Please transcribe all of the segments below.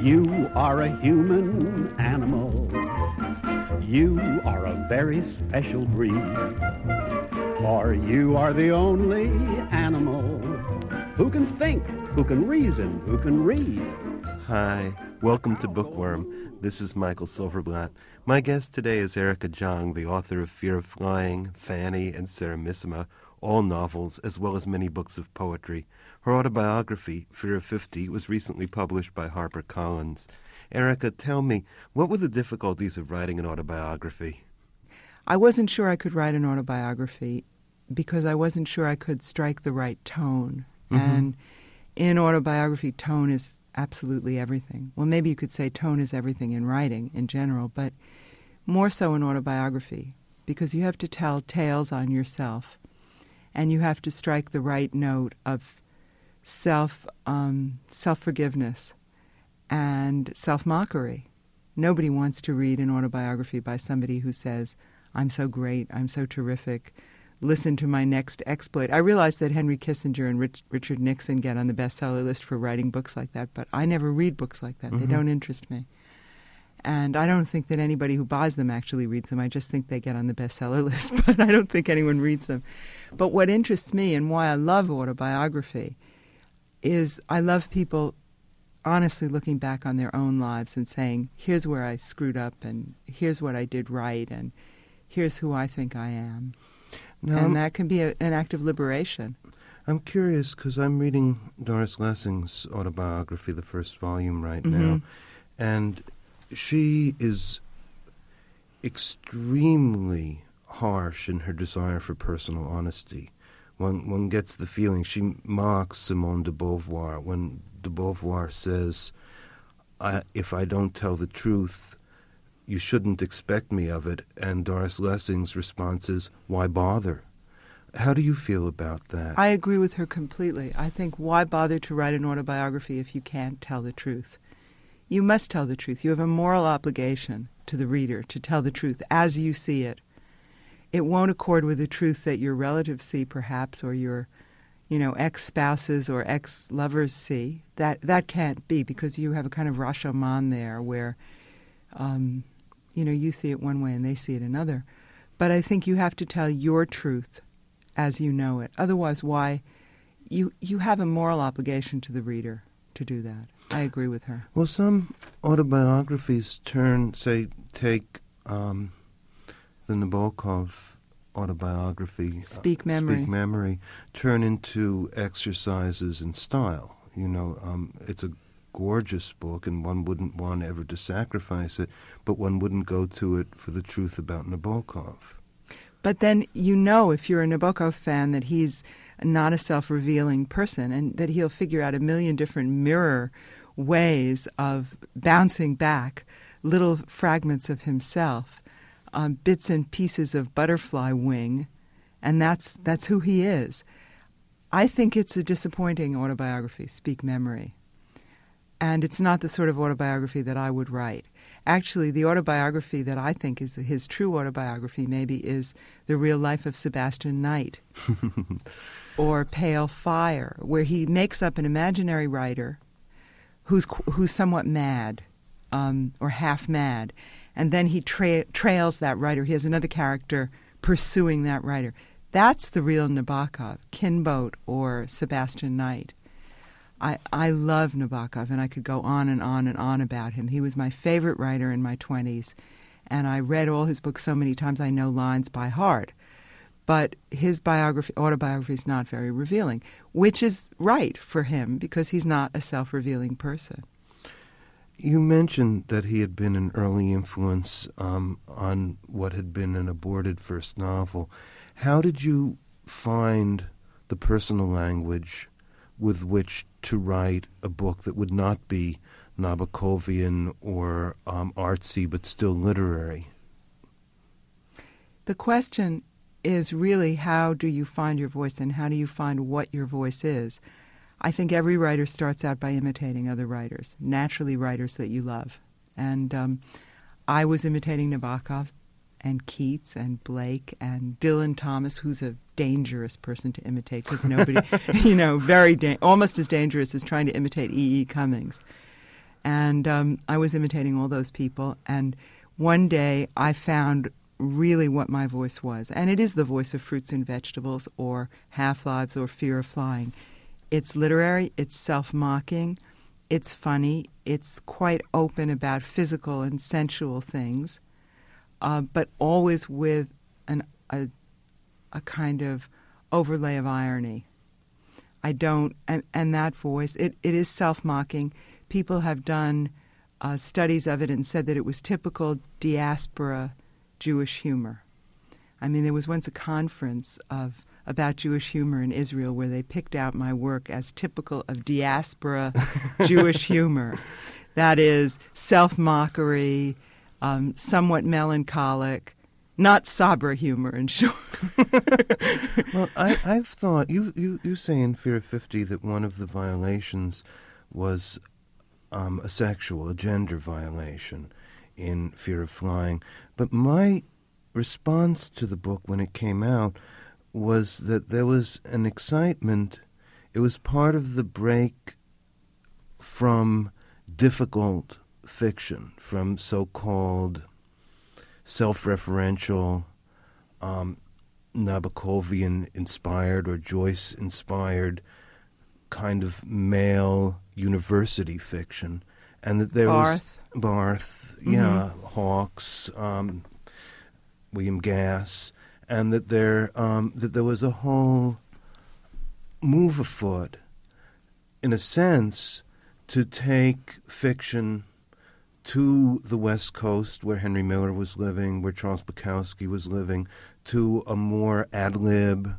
You are a human animal. You are a very special breed. For you are the only animal who can think, who can reason, who can read. Hi, welcome to Bookworm. This is Michael Silverblatt. My guest today is Erica Jong, the author of Fear of Flying, Fanny, and Serenissima, all novels, as well as many books of poetry. Her autobiography, Fear of 50, was recently published by HarperCollins. Erica, tell me, what were the difficulties of writing an autobiography? I wasn't sure I could write an autobiography because I wasn't sure I could strike the right tone. Mm-hmm. And in autobiography, tone is absolutely everything. Well, maybe you could say tone is everything in writing in general, but more so in autobiography, because you have to tell tales on yourself, and you have to strike the right note of self-forgiveness and self-mockery. Nobody wants to read an autobiography by somebody who says, I'm so great, I'm so terrific, listen to my next exploit. I realize that Henry Kissinger and Richard Nixon get on the bestseller list for writing books like that, but I never read books like that. Mm-hmm. They don't interest me. And I don't think that anybody who buys them actually reads them. I just think they get on the bestseller list, but I don't think anyone reads them. But what interests me and why I love autobiography is I love people honestly looking back on their own lives and saying, here's where I screwed up, and here's what I did right, and here's who I think I am. Now, and that can be an act of liberation. I'm curious because I'm reading Doris Lessing's autobiography, the first volume right mm-hmm. now, and she is extremely harsh in her desire for personal honesty. One gets the feeling she mocks Simone de Beauvoir when de Beauvoir says, if I don't tell the truth, you shouldn't expect me of it. And Doris Lessing's response is, why bother? How do you feel about that? I agree with her completely. I think why bother to write an autobiography if you can't tell the truth? You must tell the truth. You have a moral obligation to the reader to tell the truth as you see it. It won't accord with the truth that your relatives see, perhaps, or your, ex-spouses or ex-lovers see. That can't be, because you have a kind of Rashomon there where, you see it one way and they see it another. But I think you have to tell your truth as you know it. Otherwise, why? You have a moral obligation to the reader to do that. I agree with her. Well, some autobiographies take the Nabokov autobiography, Speak Memory, turn into exercises in style. It's a gorgeous book, and one wouldn't want ever to sacrifice it, but one wouldn't go to it for the truth about Nabokov. But then if you're a Nabokov fan, that he's not a self-revealing person, and that he'll figure out a million different mirror ways of bouncing back little fragments of himself, bits and pieces of butterfly wing, and that's who he is. I think it's a disappointing autobiography, Speak Memory. And it's not the sort of autobiography that I would write. Actually, the autobiography that I think is his true autobiography maybe is The Real Life of Sebastian Knight or Pale Fire, where he makes up an imaginary writer who's somewhat mad or half mad, and then he trails that writer. He has another character pursuing that writer. That's the real Nabokov, Kinbote or Sebastian Knight. I love Nabokov, and I could go on and on and on about him. He was my favorite writer in my 20s, and I read all his books so many times I know lines by heart. But his autobiography is not very revealing, which is right for him because he's not a self-revealing person. You mentioned that he had been an early influence on what had been an aborted first novel. How did you find the personal language with which to write a book that would not be Nabokovian or artsy but still literary? The question is really, how do you find your voice and how do you find what your voice is? I think every writer starts out by imitating other writers, naturally writers that you love. And I was imitating Nabokov and Keats and Blake and Dylan Thomas, who's a dangerous person to imitate because nobody, almost as dangerous as trying to imitate E.E. Cummings. And I was imitating all those people. And one day I found really what my voice was. And it is the voice of Fruits and Vegetables or Half-Lives or Fear of Flying. It's literary, it's self-mocking, it's funny, it's quite open about physical and sensual things, but always with a kind of overlay of irony. And that voice, it is self-mocking. People have done studies of it and said that it was typical diaspora Jewish humor. I mean, there was once a conference about Jewish humor in Israel where they picked out my work as typical of diaspora Jewish humor. That is self-mockery, somewhat melancholic, not Sabra humor, in short. Well, I've thought, you say in Fear of 50 that one of the violations was a gender violation in Fear of Flying. But my response to the book when it came out was that there was an excitement. It was part of the break from difficult fiction, from so-called self-referential, Nabokovian-inspired or Joyce-inspired kind of male university fiction. And that there was Barth, Hawkes, William Gass, and that there was a whole move afoot, in a sense, to take fiction to the West Coast, where Henry Miller was living, where Charles Bukowski was living, to a more ad-lib,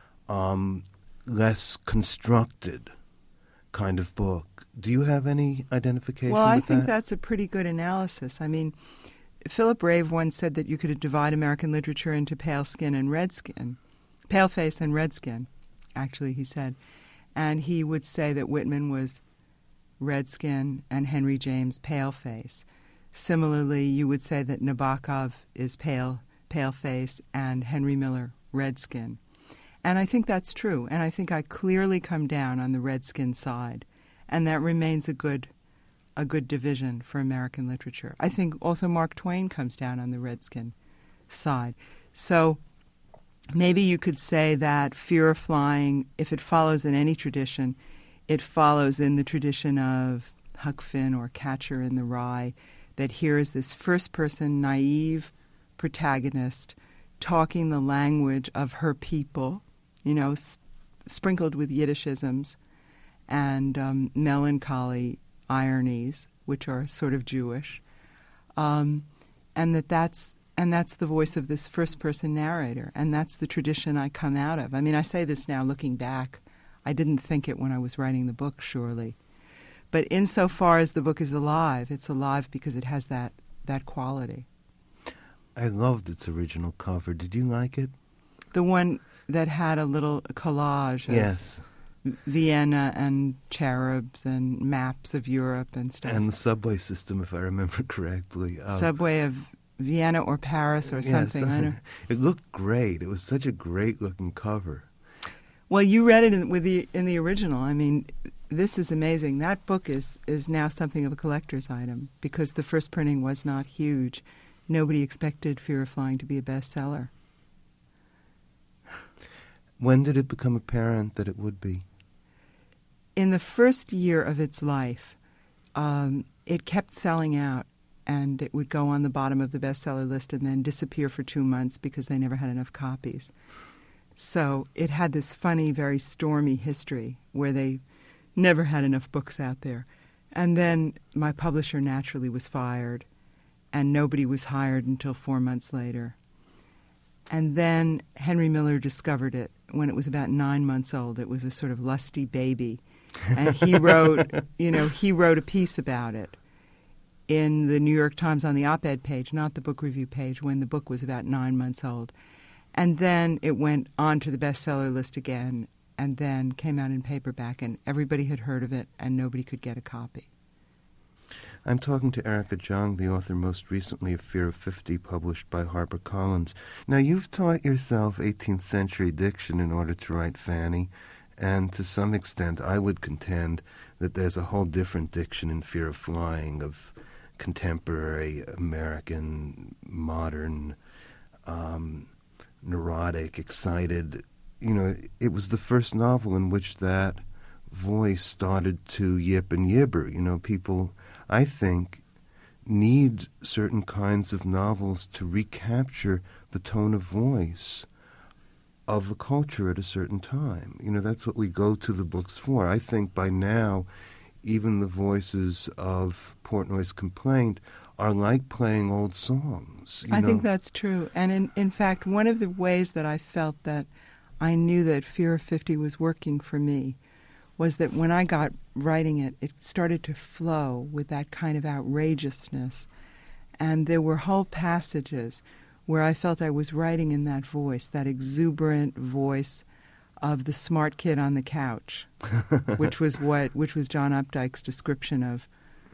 less constructed kind of book. Do you have any identification with that? Well, I think that's a pretty good analysis. I mean, Philip Rave once said that you could divide American literature into pale skin and red skin, pale face and red skin, actually, he said. And he would say that Whitman was red skin and Henry James pale face. Similarly, you would say that Nabokov is pale face and Henry Miller red skin. And I think that's true. And I think I clearly come down on the red skin side. And that remains a good division for American literature. I think also Mark Twain comes down on the redskin side. So maybe you could say that Fear of Flying, if it follows in any tradition, it follows in the tradition of Huck Finn or Catcher in the Rye, that here is this first-person, naive protagonist talking the language of her people, sprinkled with Yiddishisms and melancholy ironies, which are sort of Jewish, and that's the voice of this first-person narrator, and that's the tradition I come out of. I mean, I say this now looking back. I didn't think it when I was writing the book, surely. But insofar as the book is alive, it's alive because it has that quality. I loved its original cover. Did you like it? The one that had a little collage of yes. Vienna and cherubs and maps of Europe and stuff. And the subway system, if I remember correctly. Subway of Vienna or Paris or something. Yes. I don't... It looked great. It was such a great-looking cover. Well, you read it in the original. I mean, this is amazing. That book is now something of a collector's item because the first printing was not huge. Nobody expected Fear of Flying to be a bestseller. When did it become apparent that it would be? In the first year of its life, it kept selling out, and it would go on the bottom of the bestseller list and then disappear for 2 months because they never had enough copies. So it had this funny, very stormy history where they never had enough books out there. And then my publisher naturally was fired, and nobody was hired until 4 months later. And then Henry Miller discovered it when it was about 9 months old. It was a sort of lusty baby. And he wrote a piece about it in the New York Times on the op-ed page, not the book review page, when the book was about 9 months old. And then it went on to the bestseller list again, and then came out in paperback, and everybody had heard of it, and nobody could get a copy. I'm talking to Erica Jong, the author most recently of Fear of 50, published by HarperCollins. Now, you've taught yourself 18th century diction in order to write Fanny, And to some extent, I would contend that there's a whole different diction in Fear of Flying of contemporary American, modern, neurotic, excited. You know, it was the first novel in which that voice started to yip and yibber. You know, people, I think, need certain kinds of novels to recapture the tone of voice of a culture at a certain time. You know, that's what we go to the books for. I think by now, even the voices of Portnoy's Complaint are like playing old songs. I think that's true. And in fact, one of the ways that I felt that I knew that Fear of 50 was working for me was that when I got writing it, it started to flow with that kind of outrageousness. And there were whole passages where I felt I was writing in that voice, that exuberant voice of the smart kid on the couch, which was John Updike's description of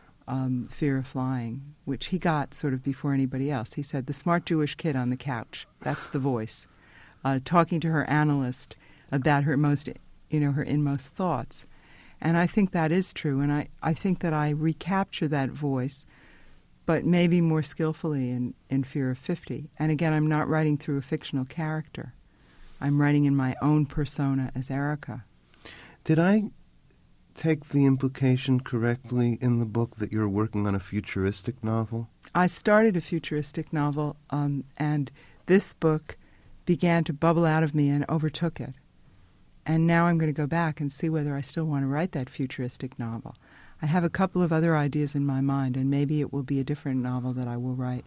Fear of Flying, which he got sort of before anybody else. He said, the smart Jewish kid on the couch, that's the voice, talking to her analyst about her her inmost thoughts. And I think that is true, and I think that I recapture that voice, but maybe more skillfully in Fear of 50. And again, I'm not writing through a fictional character. I'm writing in my own persona as Erica. Did I take the implication correctly in the book that you're working on a futuristic novel? I started a futuristic novel, and this book began to bubble out of me and overtook it. And now I'm going to go back and see whether I still want to write that futuristic novel. I have a couple of other ideas in my mind, and maybe it will be a different novel that I will write.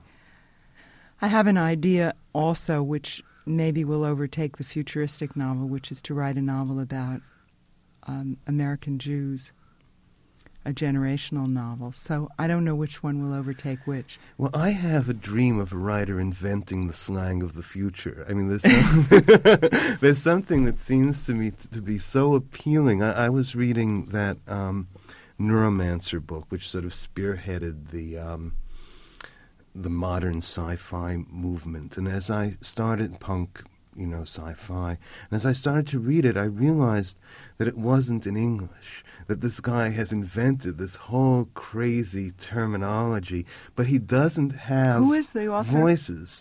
I have an idea also which maybe will overtake the futuristic novel, which is to write a novel about American Jews, a generational novel. So I don't know which one will overtake which. Well, I have a dream of a writer inventing the slang of the future. I mean, there's something that seems to me to be so appealing. I was reading that Neuromancer book, which sort of spearheaded the modern sci-fi movement. And as I started punk, sci-fi, and as I started to read it, I realized that it wasn't in English, that this guy has invented this whole crazy terminology, but he doesn't have Who is the author? Voices.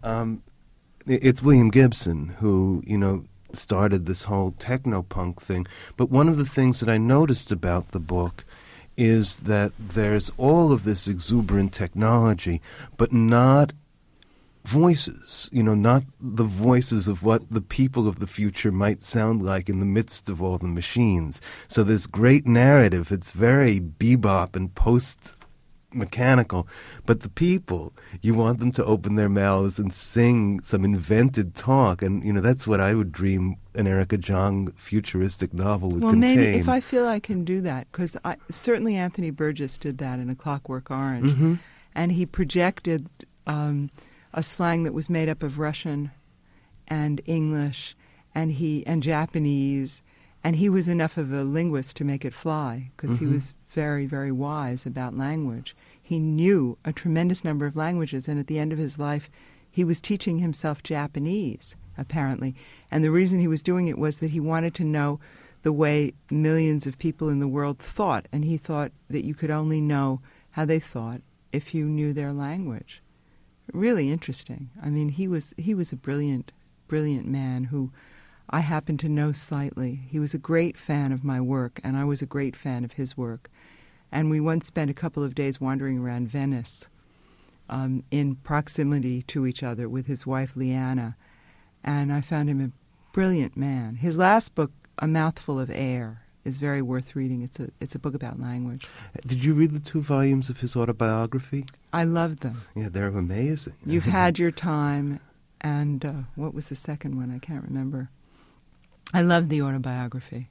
It's William Gibson, who, started this whole techno-punk thing. But one of the things that I noticed about the book is that there's all of this exuberant technology, but not voices, not the voices of what the people of the future might sound like in the midst of all the machines. So this great narrative, it's very bebop and post-mechanical, but the people, you want them to open their mouths and sing some invented talk, and, that's what I would dream an Erica Jong futuristic novel would contain. Well, maybe if I feel I can do that, because certainly Anthony Burgess did that in A Clockwork Orange, and he projected a slang that was made up of Russian and English and Japanese, and he was enough of a linguist to make it fly, because he was very, very wise about language. He knew a tremendous number of languages, and at the end of his life, he was teaching himself Japanese, apparently. And the reason he was doing it was that he wanted to know the way millions of people in the world thought, and he thought that you could only know how they thought if you knew their language. Really interesting. I mean, he was a brilliant, brilliant man who I happen to know slightly. He was a great fan of my work, and I was a great fan of his work. And we once spent a couple of days wandering around Venice in proximity to each other with his wife, Leanna, and I found him a brilliant man. His last book, A Mouthful of Air, is very worth reading. It's a book about language. Did you read the 2 volumes of his autobiography? I loved them. Yeah, they're amazing. You've Had Your Time, and what was the second one? I can't remember. I loved the autobiography.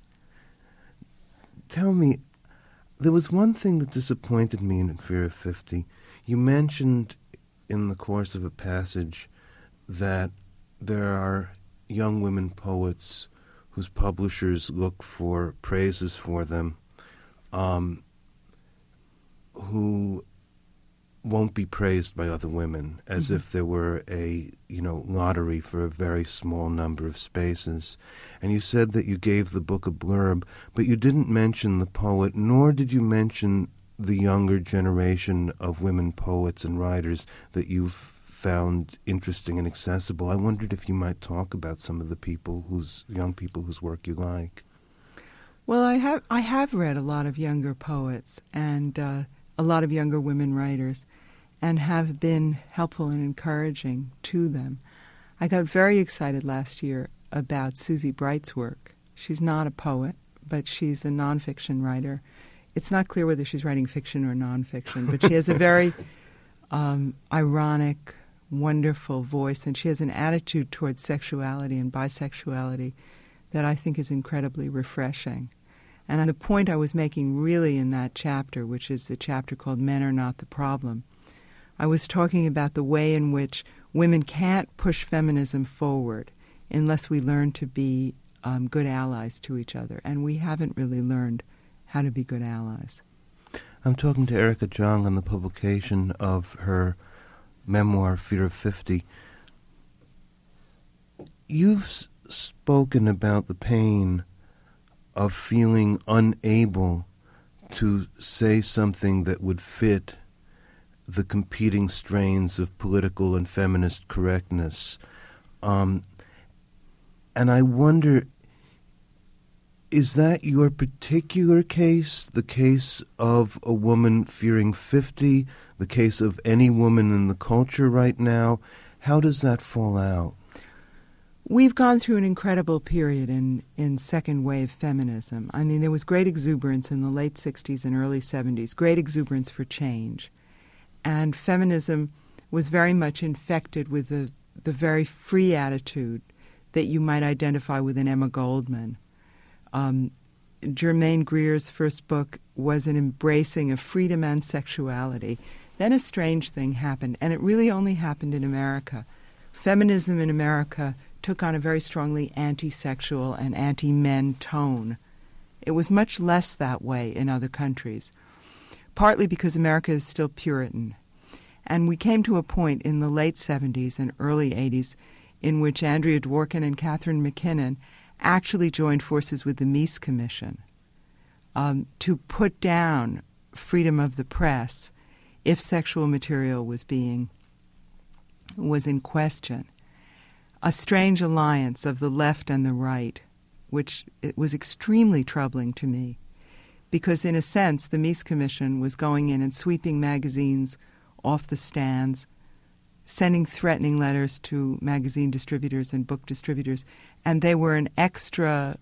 Tell me, there was one thing that disappointed me in Fear of 50. You mentioned in the course of a passage that there are young women poets whose publishers look for praises for them, who won't be praised by other women, as if there were a, lottery for a very small number of spaces. And you said that you gave the book a blurb, but you didn't mention the poet, nor did you mention the younger generation of women poets and writers that you've found interesting and accessible. I wondered if you might talk about some of the young people whose work you like. Well, I have read a lot of younger poets and a lot of younger women writers, and have been helpful and encouraging to them. I got very excited last year about Susie Bright's work. She's not a poet, but she's a nonfiction writer. It's not clear whether she's writing fiction or nonfiction, but she has a very ironic, wonderful voice, and she has an attitude towards sexuality and bisexuality that I think is incredibly refreshing. And the point I was making really in that chapter, which is the chapter called Men Are Not the Problem, I was talking about the way in which women can't push feminism forward unless we learn to be good allies to each other. And we haven't really learned how to be good allies. I'm talking to Erica Jong on the publication of her memoir, Fear of 50. You've spoken about the pain of feeling unable to say something that would fit the competing strains of political and feminist correctness. And I wonder, is that your particular case, the case of a woman fearing 50, the case of any woman in the culture right now? How does that fall out? We've gone through an incredible period in second-wave feminism. I mean, there was great exuberance in the late 60s and early 70s, great exuberance for change. And feminism was very much infected with the very free attitude that you might identify with an Emma Goldman. Germaine Greer's first book was an embracing of freedom and sexuality. Then a strange thing happened, and it really only happened in America. Feminism in America took on a very strongly anti-sexual and anti-men tone. It was much less that way in other countries, partly because America is still Puritan. And we came to a point in the late 70s and early 80s in which Andrea Dworkin and Catherine McKinnon actually joined forces with the Meese Commission to put down freedom of the press if sexual material was in question. A strange alliance of the left and the right, which it was extremely troubling to me, because in a sense the Meese Commission was going in and sweeping magazines off the stands, sending threatening letters to magazine distributors and book distributors, and they were an extra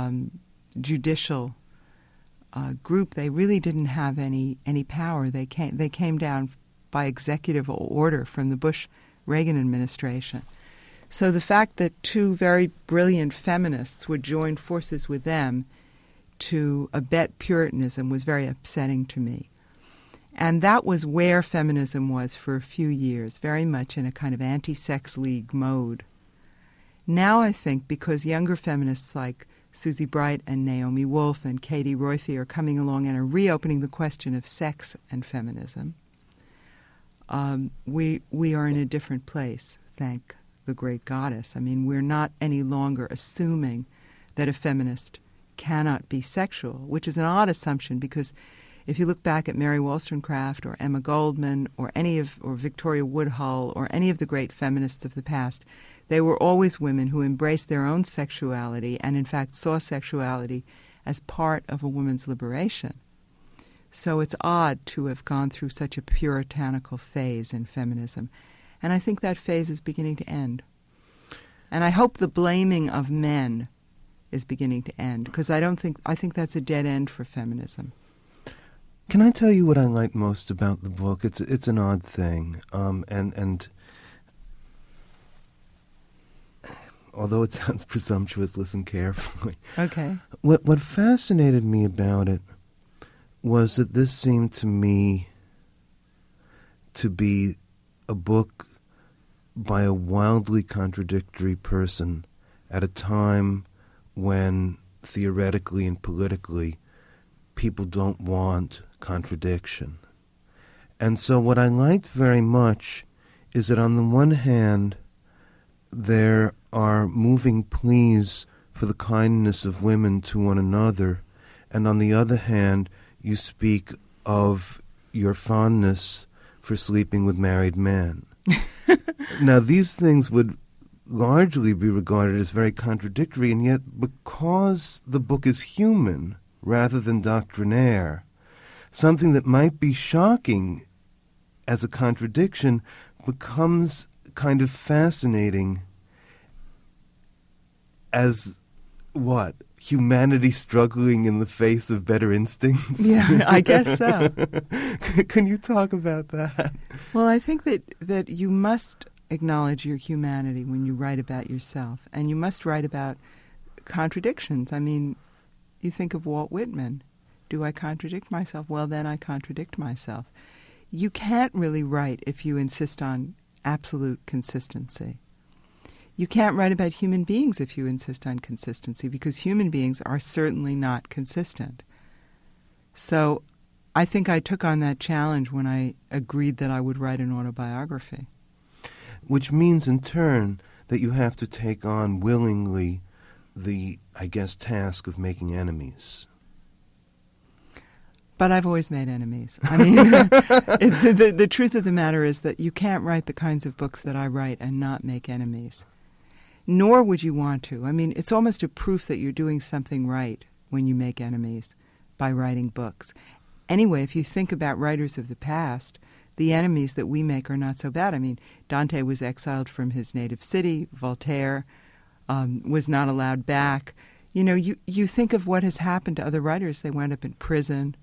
judicial group. They really didn't have any power. They came down by executive order from the Bush-Reagan administration. So the fact that two very brilliant feminists would join forces with them to abet Puritanism was very upsetting to me. And that was where feminism was for a few years, very much in a kind of anti-sex league mode. Now I think because younger feminists like Susie Bright and Naomi Wolf and Katie Roiphe are coming along and are reopening the question of sex and feminism, we are in a different place, thank the great goddess. I mean, we're not any longer assuming that a feminist cannot be sexual, which is an odd assumption because if you look back at Mary Wollstonecraft or Emma Goldman or Victoria Woodhull or any of the great feminists of the past, they were always women who embraced their own sexuality and in fact saw sexuality as part of a woman's liberation. So it's odd to have gone through such a puritanical phase in feminism. And I think that phase is beginning to end. And I hope the blaming of men is beginning to end, because I think that's a dead end for feminism. Can I tell you what I like most about the book? It's an odd thing, and although it sounds presumptuous, listen carefully. Okay. What fascinated me about it was that this seemed to me to be a book by a wildly contradictory person at a time when theoretically and politically people don't want contradiction. And so what I liked very much is that on the one hand, there are moving pleas for the kindness of women to one another, and on the other hand, you speak of your fondness for sleeping with married men. Now, these things would largely be regarded as very contradictory, and yet because the book is human rather than doctrinaire, something that might be shocking as a contradiction becomes kind of fascinating as what? Humanity struggling in the face of better instincts? Yeah, I guess so. Can you talk about that? Well, I think that you must acknowledge your humanity when you write about yourself, and you must write about contradictions. I mean, you think of Walt Whitman. Do I contradict myself? Well, then I contradict myself. You can't really write if you insist on absolute consistency. You can't write about human beings if you insist on consistency, because human beings are certainly not consistent. So I think I took on that challenge when I agreed that I would write an autobiography. Which means, in turn, that you have to take on willingly the, I guess, task of making enemies. But I've always made enemies. I mean, the truth of the matter is that you can't write the kinds of books that I write and not make enemies. Nor would you want to. I mean, it's almost a proof that you're doing something right when you make enemies by writing books. Anyway, if you think about writers of the past, the enemies that we make are not so bad. I mean, Dante was exiled from his native city. Voltaire was not allowed back. You know, you think of what has happened to other writers. They wound up in prison.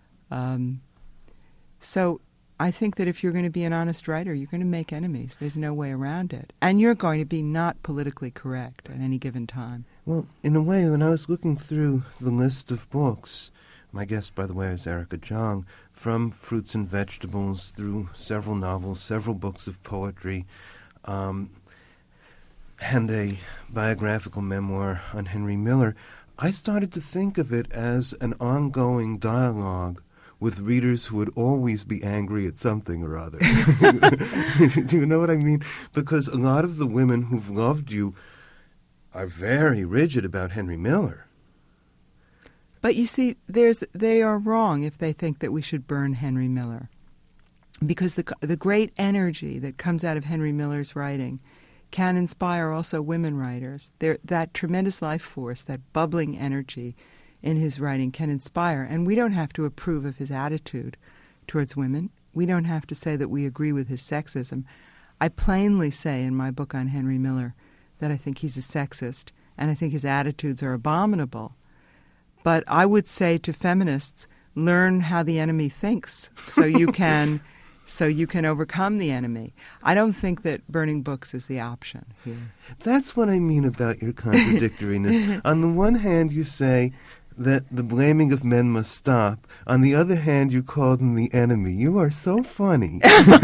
So I think that if you're going to be an honest writer, you're going to make enemies. There's no way around it. And you're going to be not politically correct at any given time. Well, in a way, when I was looking through the list of books, my guest, by the way, is Erica Jong, from Fruits and Vegetables through several novels, several books of poetry, and a biographical memoir on Henry Miller, I started to think of it as an ongoing dialogue with readers who would always be angry at something or other. Do you know what I mean? Because a lot of the women who've loved you are very rigid about Henry Miller. But you see, they are wrong if they think that we should burn Henry Miller. Because the great energy that comes out of Henry Miller's writing can inspire also women writers. That tremendous life force, that bubbling energy in his writing can inspire. And we don't have to approve of his attitude towards women. We don't have to say that we agree with his sexism. I plainly say in my book on Henry Miller that I think he's a sexist, and I think his attitudes are abominable. But I would say to feminists, learn how the enemy thinks so you can overcome the enemy. I don't think that burning books is the option here. That's what I mean about your contradictoriness. On the one hand, you say that the blaming of men must stop. On the other hand, you call them the enemy. You are so funny.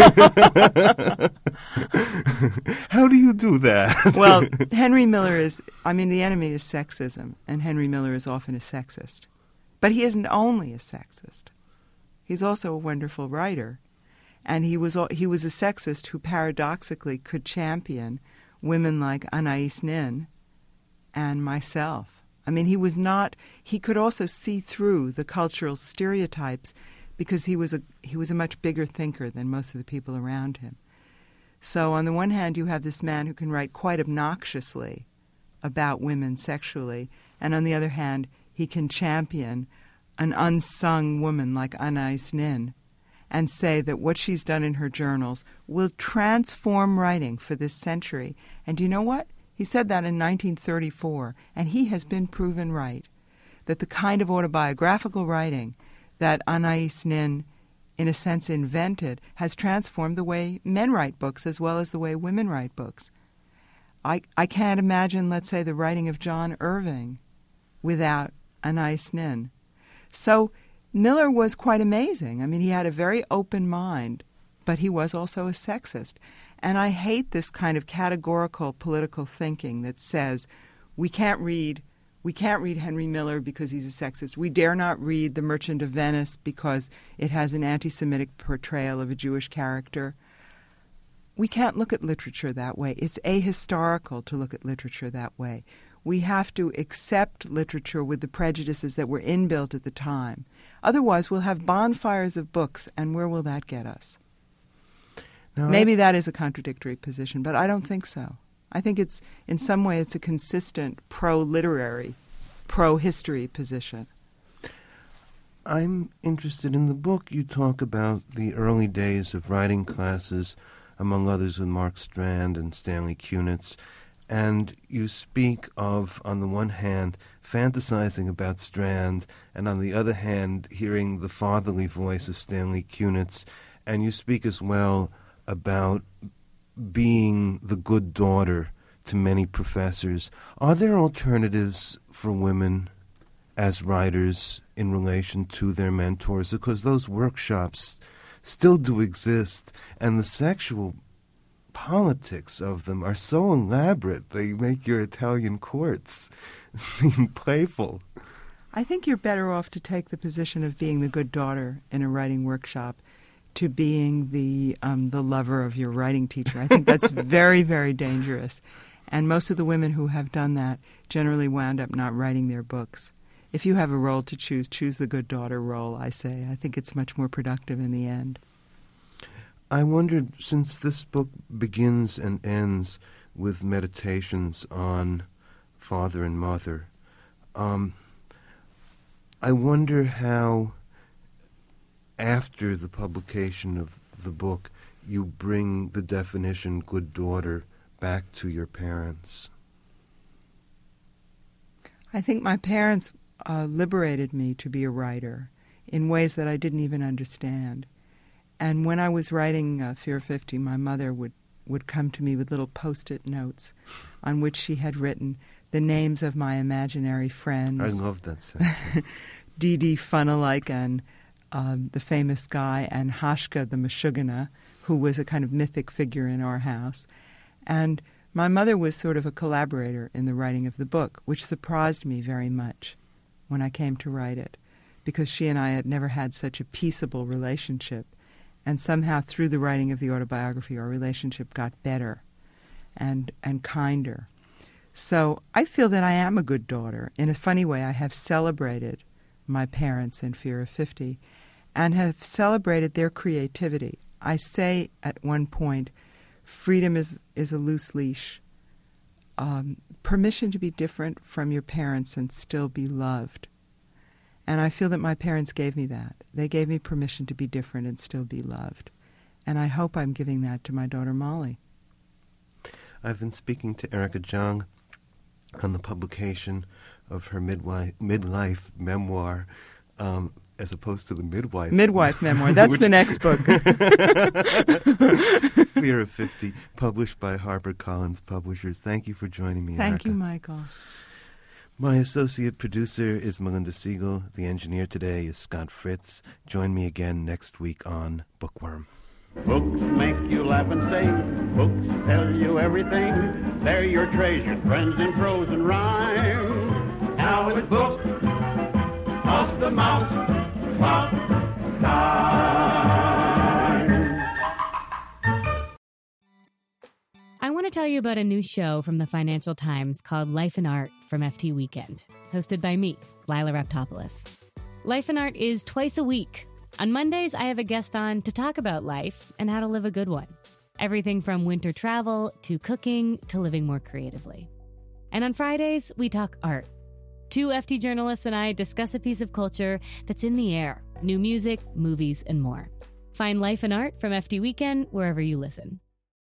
How do you do that? Well, Henry Miller the enemy is sexism, and Henry Miller is often a sexist. But he isn't only a sexist. He's also a wonderful writer. And he was a sexist who paradoxically could champion women like Anais Nin and myself. I mean, he could also see through the cultural stereotypes because he was a much bigger thinker than most of the people around him. So on the one hand, you have this man who can write quite obnoxiously about women sexually, and on the other hand, he can champion an unsung woman like Anais Nin and say that what she's done in her journals will transform writing for this century. And do you know what? He said that in 1934, and he has been proven right, that the kind of autobiographical writing that Anais Nin, in a sense, invented has transformed the way men write books as well as the way women write books. I can't imagine, let's say, the writing of John Irving without Anais Nin. So Miller was quite amazing. I mean, he had a very open mind, but he was also a sexist. And I hate this kind of categorical political thinking that says we can't read We can't read Henry Miller because he's a sexist. We dare not read The Merchant of Venice because it has an anti-Semitic portrayal of a Jewish character. We can't look at literature that way. It's ahistorical to look at literature that way. We have to accept literature with the prejudices that were inbuilt at the time. Otherwise, we'll have bonfires of books, and where will that get us? Now, Maybe that is a contradictory position, but I don't think so. I think it's, in some way, it's a consistent pro-literary, pro-history position. I'm interested in the book. You talk about the early days of writing classes, among others with Mark Strand and Stanley Kunitz, and you speak of, on the one hand, fantasizing about Strand, and on the other hand, hearing the fatherly voice of Stanley Kunitz, and you speak as well about being the good daughter to many professors. Are there alternatives for women as writers in relation to their mentors? Because those workshops still do exist, and the sexual politics of them are so elaborate they make your Italian courts seem playful. I think you're better off to take the position of being the good daughter in a writing workshop to being the lover of your writing teacher. I think that's very, very dangerous. And most of the women who have done that generally wound up not writing their books. If you have a role to choose the good daughter role, I say. I think it's much more productive in the end. I wondered, since this book begins and ends with meditations on father and mother, I wonder how, after the publication of the book, you bring the definition good daughter back to your parents. I think my parents liberated me to be a writer in ways that I didn't even understand. And when I was writing Fear of 50, my mother would come to me with little Post-it notes on which she had written the names of my imaginary friends. I love that section. Dee Dee Funnelike and the famous guy, and Hashka the Meshuggah, who was a kind of mythic figure in our house. And my mother was sort of a collaborator in the writing of the book, which surprised me very much when I came to write it, because she and I had never had such a peaceable relationship. And somehow through the writing of the autobiography, our relationship got better and kinder. So I feel that I am a good daughter. In a funny way, I have celebrated my parents in Fear of 50 and have celebrated their creativity. I say at one point, freedom is a loose leash. Permission to be different from your parents and still be loved. And I feel that my parents gave me that. They gave me permission to be different and still be loved. And I hope I'm giving that to my daughter Molly. I've been speaking to Erica Jong on the publication of her midlife memoir, as opposed to the midwife memoir. That's the next book. Fear of 50, published by HarperCollins Publishers. Thank you for joining me, Thank Erica. you, Michael. My associate producer is Melinda Siegel. The engineer today is Scott Fritz. Join me again next week on Bookworm. Books make you laugh and sing. Books tell you everything. They're your treasured friends in prose and rhyme. Now it's Book of the Mouse time. I want to tell you about a new show from the Financial Times called Life and Art from FT Weekend, hosted by me, Lila Raptopoulos. Life and Art is twice a week. On Mondays, I have a guest on to talk about life and how to live a good one. Everything from winter travel to cooking to living more creatively. And on Fridays, we talk art. Two FT journalists and I discuss a piece of culture that's in the air, new music, movies, and more. Find Life and Art from FT Weekend wherever you listen.